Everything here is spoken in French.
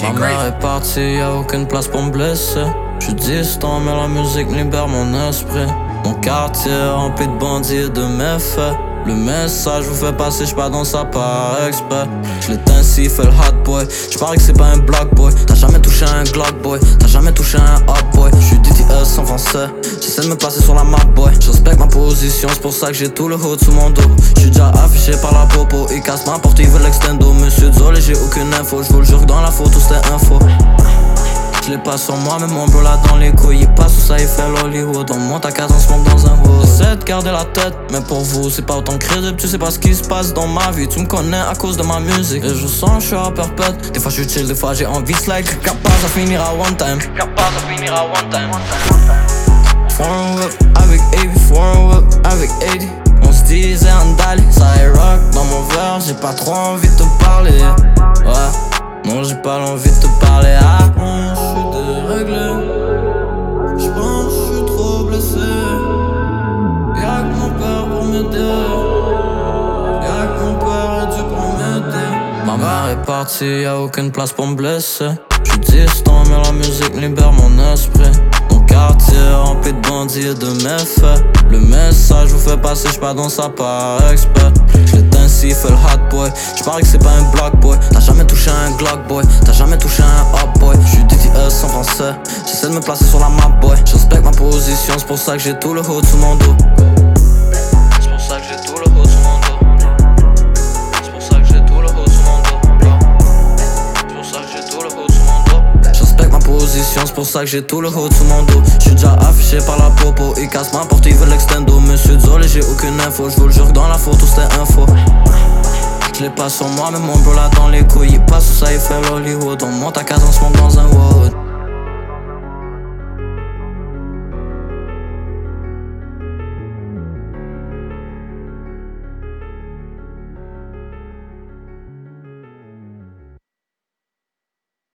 Ma mère est partie, y'a aucune place pour me blesser. J'suis distant mais la musique libère mon esprit. Mon quartier rempli de bandits et de méfaits. Le message vous fait passer, j'pas dans ça par exprès. J'l'éteins si fait le hot boy. J'parie que c'est pas un block boy. T'as jamais touché un Glock boy. T'as jamais touché un hot boy. J'suis DTS en français. J'essaie de me placer sur la map boy. J'respecte ma position, c'est pour ça que j'ai tout le haut sous mon dos. J'suis déjà affiché par la popo. Ils cassent ma porte, ils veulent l'extendo. Monsieur désolé, j'ai aucune info. J'vous le jure que dans la photo c'était info. J'l'ai pas sur moi, mais mon bro là dans les couilles. Il passe où ça, il fait l'Hollywood. On monte à 4, on se monte dans un wood. J'essaie de garder la tête, mais pour vous, c'est pas autant crédible. Tu sais pas ce qui se passe dans ma vie. Tu me connais à cause de ma musique. Et je sens, je suis à perpète. Des fois je suis chill, des fois j'ai envie de slide. Capable, ça finira one time. Capable, ça finira one time. Foreign whip, avec 80, foreign whip, avec 80. On se disait Andali, ça est rock dans mon verre. J'ai pas trop envie de te parler. Ouais, non, j'ai pas l'envie de te parler. Ah, j'suis déréglé. J'pense j'suis trop blessé. Y'a que mon père pour m'aider. Y'a que mon père et Dieu pour m'aider. Ma mère est partie, y'a aucune place pour me blesser. J'suis distant mais la musique libère mon esprit. Mon quartier rempli de bandits et de méfaits. Le message vous fait passer, j'pas dans ça par exprès. J'l'éteins si fait le hot boy. J'parie que c'est pas un block boy. T'as jamais touché un Glock boy. T'as jamais touché un hot boy. J'suis DTS en français. J'essaie de me placer sur la map boy. J'respecte ma position, c'est pour ça que j'ai tout le haut sous mon dos. C'est pour ça que j'ai tout le haut sous mon dos. C'est pour ça que j'ai tout le haut sous mon dos. C'est pour ça que j'ai tout le haut sous mon dos. J'respecte ma position, c'est pour ça que j'ai tout le haut sous mon dos. J'suis déjà affiché par la popo. Ils cassent ma porte, ils veulent l'extendo. Monsieur désolé, j'ai aucune info. J'vous le jure que dans la photo c'était info. J'l'ai pas sur moi, mais mon bro là dans les couilles. Il passe où ça, il fait l'Hollywood. On monte à 4, on se monte dans un wood.